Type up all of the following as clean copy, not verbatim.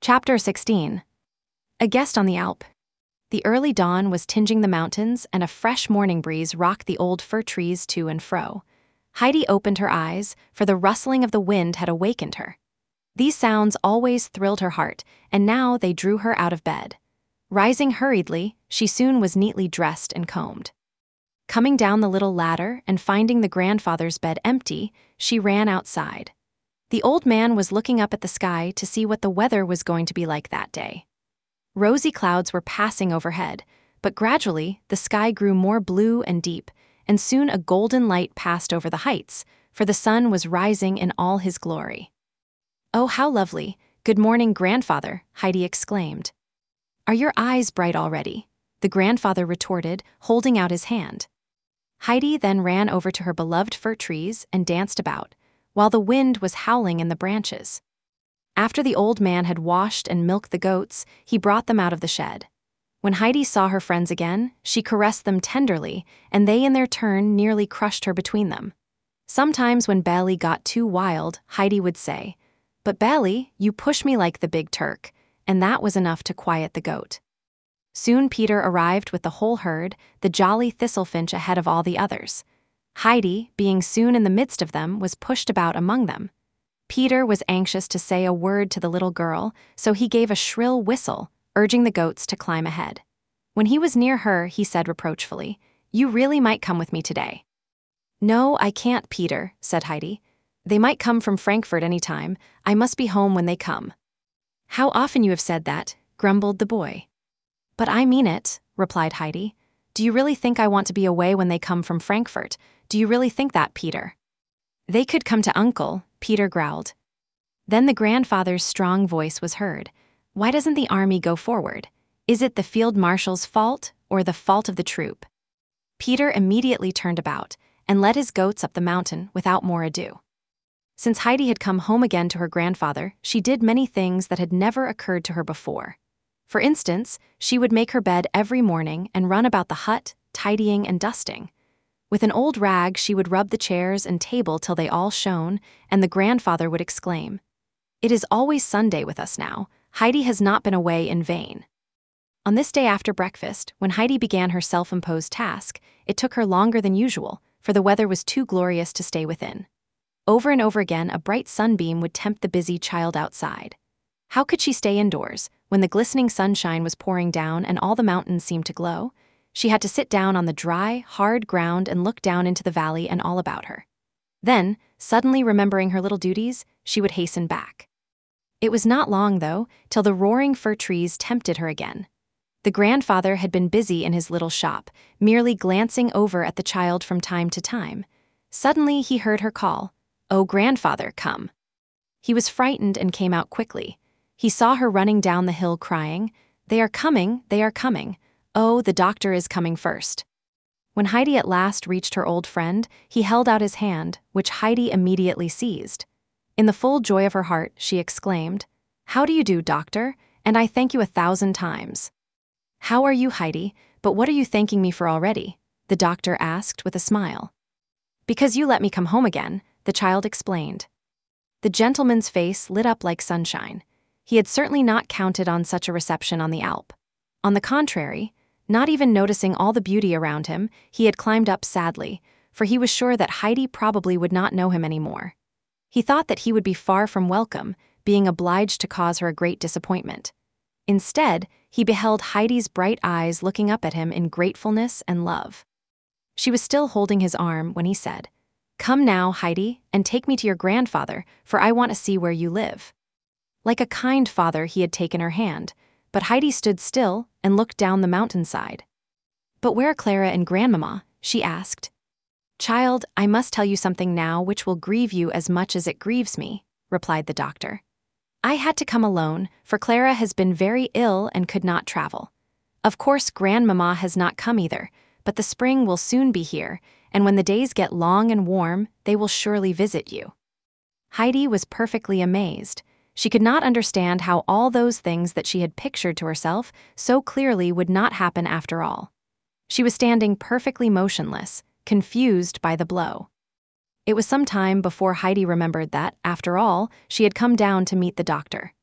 Chapter 16. A Guest on the Alp. The early dawn was tinging the mountains, and a fresh morning breeze rocked the old fir trees to and fro. Heidi opened her eyes, for the rustling of the wind had awakened her. These sounds always thrilled her heart, and now they drew her out of bed. Rising hurriedly, she soon was neatly dressed and combed. Coming down the little ladder and finding the grandfather's bed empty, she ran outside. The old man was looking up at the sky to see what the weather was going to be like that day. Rosy clouds were passing overhead, but gradually the sky grew more blue and deep, and soon a golden light passed over the heights, for the sun was rising in all his glory. "Oh, how lovely! Good morning, grandfather," Heidi exclaimed. "Are your eyes bright already?" the grandfather retorted, holding out his hand. Heidi then ran over to her beloved fir trees and danced about, while the wind was howling in the branches. After the old man had washed and milked the goats, he brought them out of the shed. When Heidi saw her friends again, she caressed them tenderly, and they in their turn nearly crushed her between them. Sometimes when Belly got too wild, Heidi would say, "But Belly, you push me like the big Turk," and that was enough to quiet the goat. Soon Peter arrived with the whole herd, the jolly Thistlefinch ahead of all the others. Heidi, being soon in the midst of them, was pushed about among them. Peter was anxious to say a word to the little girl, so he gave a shrill whistle, urging the goats to climb ahead. When he was near her, he said reproachfully, "You really might come with me today." "No, I can't, Peter," said Heidi. "They might come from Frankfurt any time. I must be home when they come." "How often you have said that," grumbled the boy. "But I mean it," replied Heidi. "Do you really think I want to be away when they come from Frankfurt? Do you really think that, Peter?" "They could come to Uncle," Peter growled. Then the grandfather's strong voice was heard. "Why doesn't the army go forward? Is it the field marshal's fault or the fault of the troop?" Peter immediately turned about and led his goats up the mountain without more ado. Since Heidi had come home again to her grandfather, she did many things that had never occurred to her before. For instance, she would make her bed every morning and run about the hut, tidying and dusting. With an old rag, she would rub the chairs and table till they all shone, and the grandfather would exclaim, "It is always Sunday with us now. Heidi has not been away in vain." On this day after breakfast, when Heidi began her self-imposed task, it took her longer than usual, for the weather was too glorious to stay within. Over and over again, a bright sunbeam would tempt the busy child outside. How could she stay indoors, when the glistening sunshine was pouring down and all the mountains seemed to glow? She had to sit down on the dry, hard ground and look down into the valley and all about her. Then, suddenly remembering her little duties, she would hasten back. It was not long, though, till the roaring fir trees tempted her again. The grandfather had been busy in his little shop, merely glancing over at the child from time to time. Suddenly he heard her call, "Oh, grandfather, come." He was frightened and came out quickly. He saw her running down the hill crying, "They are coming, they are coming. Oh, the doctor is coming first." When Heidi at last reached her old friend, he held out his hand, which Heidi immediately seized. In the full joy of her heart, she exclaimed, "How do you do, doctor? And I thank you 1,000 times." "How are you, Heidi? But what are you thanking me for already?" the doctor asked with a smile. "Because you let me come home again," the child explained. The gentleman's face lit up like sunshine. He had certainly not counted on such a reception on the Alp. On the contrary, not even noticing all the beauty around him, he had climbed up sadly, for he was sure that Heidi probably would not know him anymore. He thought that he would be far from welcome, being obliged to cause her a great disappointment. Instead, he beheld Heidi's bright eyes looking up at him in gratefulness and love. She was still holding his arm when he said, "Come now, Heidi, and take me to your grandfather, for I want to see where you live." Like a kind father, he had taken her hand, but Heidi stood still and looked down the mountainside. "But where are Clara and Grandmama?" she asked. "Child, I must tell you something now which will grieve you as much as it grieves me," replied the doctor. "I had to come alone, for Clara has been very ill and could not travel. Of course, Grandmama has not come either, but the spring will soon be here, and when the days get long and warm, they will surely visit you." Heidi was perfectly amazed. She could not understand how all those things that she had pictured to herself so clearly would not happen after all. She was standing perfectly motionless, confused by the blow. It was some time before Heidi remembered that, after all, she had come down to meet the doctor.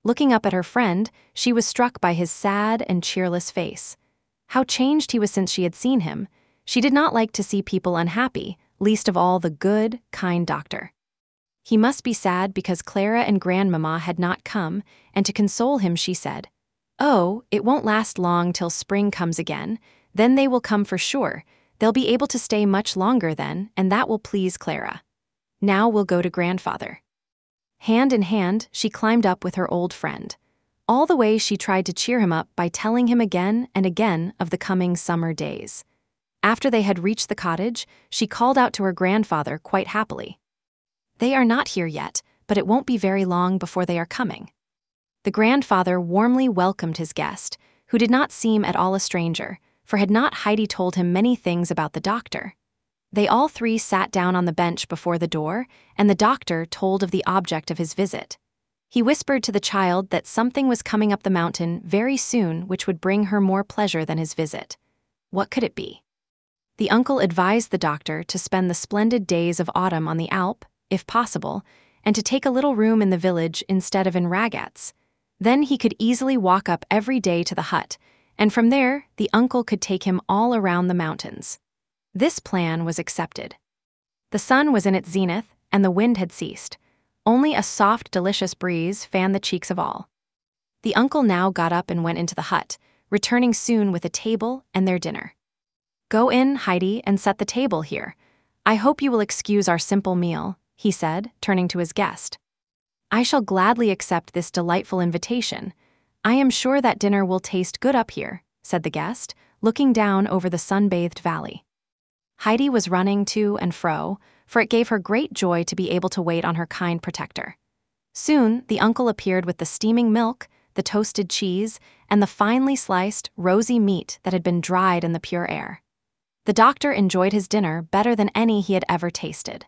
Looking up at her friend, she was struck by his sad and cheerless face. How changed he was since she had seen him. She did not like to see people unhappy, least of all the good, kind doctor. He must be sad because Clara and Grandmama had not come, and to console him she said, "Oh, it won't last long till spring comes again. Then they will come for sure. They'll be able to stay much longer then, and that will please Clara. Now we'll go to Grandfather." Hand in hand, she climbed up with her old friend. All the way she tried to cheer him up by telling him again and again of the coming summer days. After they had reached the cottage, she called out to her grandfather quite happily. "They are not here yet, but it won't be very long before they are coming." The grandfather warmly welcomed his guest, who did not seem at all a stranger, for had not Heidi told him many things about the doctor? They all three sat down on the bench before the door, and the doctor told of the object of his visit. He whispered to the child that something was coming up the mountain very soon which would bring her more pleasure than his visit. What could it be? The uncle advised the doctor to spend the splendid days of autumn on the Alp, if possible, and to take a little room in the village instead of in Ragaz. Then he could easily walk up every day to the hut, and from there the uncle could take him all around the mountains. This plan was accepted. The sun was in its zenith, and the wind had ceased. Only a soft, delicious breeze fanned the cheeks of all. The uncle now got up and went into the hut, returning soon with a table and their dinner. "Go in, Heidi, and set the table here. I hope you will excuse our simple meal," he said, turning to his guest. "I shall gladly accept this delightful invitation. I am sure that dinner will taste good up here," said the guest, looking down over the sun-bathed valley. Heidi was running to and fro, for it gave her great joy to be able to wait on her kind protector. Soon, the uncle appeared with the steaming milk, the toasted cheese, and the finely sliced, rosy meat that had been dried in the pure air. The doctor enjoyed his dinner better than any he had ever tasted.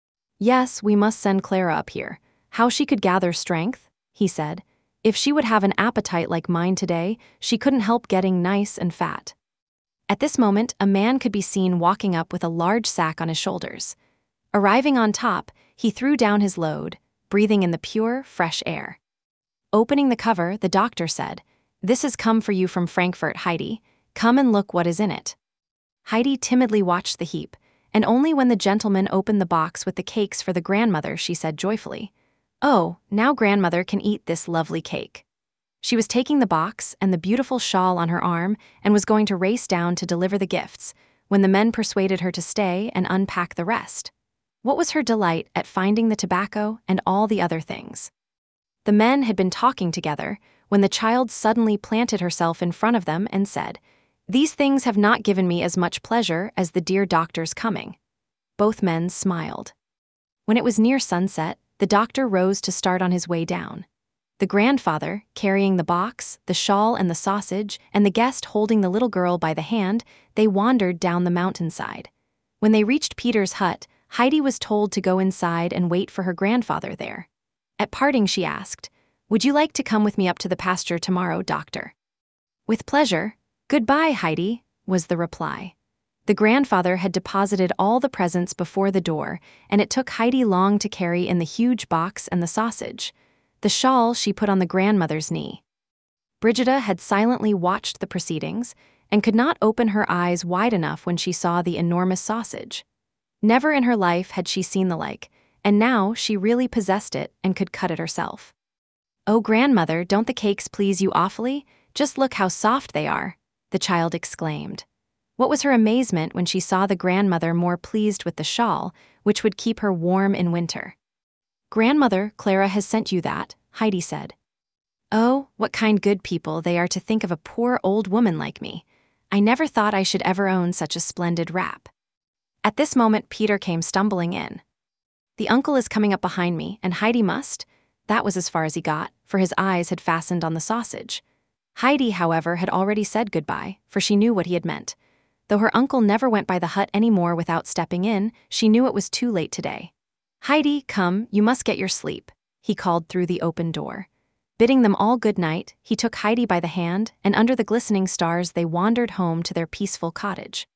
"Yes, we must send Clara up here. How she could gather strength," he said. "If she would have an appetite like mine today, she couldn't help getting nice and fat." At this moment, a man could be seen walking up with a large sack on his shoulders. Arriving on top, he threw down his load, breathing in the pure, fresh air. Opening the cover, the doctor said, "This has come for you from Frankfurt, Heidi. Come and look what is in it." Heidi timidly watched the heap, and only when the gentleman opened the box with the cakes for the grandmother she said joyfully, "Oh, now grandmother can eat this lovely cake." She was taking the box and the beautiful shawl on her arm and was going to race down to deliver the gifts, when the men persuaded her to stay and unpack the rest. What was her delight at finding the tobacco and all the other things? The men had been talking together when the child suddenly planted herself in front of them and said, "These things have not given me as much pleasure as the dear doctor's coming." Both men smiled. When it was near sunset, the doctor rose to start on his way down. The grandfather, carrying the box, the shawl and the sausage, and the guest holding the little girl by the hand, they wandered down the mountainside. When they reached Peter's hut, Heidi was told to go inside and wait for her grandfather there. At parting she asked, "Would you like to come with me up to the pasture tomorrow, doctor?" "With pleasure. Goodbye, Heidi," was the reply. The grandfather had deposited all the presents before the door, and it took Heidi long to carry in the huge box and the sausage. The shawl she put on the grandmother's knee. Brigida had silently watched the proceedings and could not open her eyes wide enough when she saw the enormous sausage. Never in her life had she seen the like, and now she really possessed it and could cut it herself. "Oh, grandmother, don't the cakes please you awfully? Just look how soft they are," the child exclaimed. What was her amazement when she saw the grandmother more pleased with the shawl, which would keep her warm in winter. "Grandmother, Clara has sent you that," Heidi said. "Oh, what kind good people they are to think of a poor old woman like me. I never thought I should ever own such a splendid wrap." At this moment Peter came stumbling in. "The uncle is coming up behind me, and Heidi must—" That was as far as he got, for his eyes had fastened on the sausage. Heidi, however, had already said goodbye, for she knew what he had meant. Though her uncle never went by the hut any more without stepping in, she knew it was too late today. "Heidi, come, you must get your sleep," he called through the open door. Bidding them all good night, he took Heidi by the hand, and under the glistening stars they wandered home to their peaceful cottage.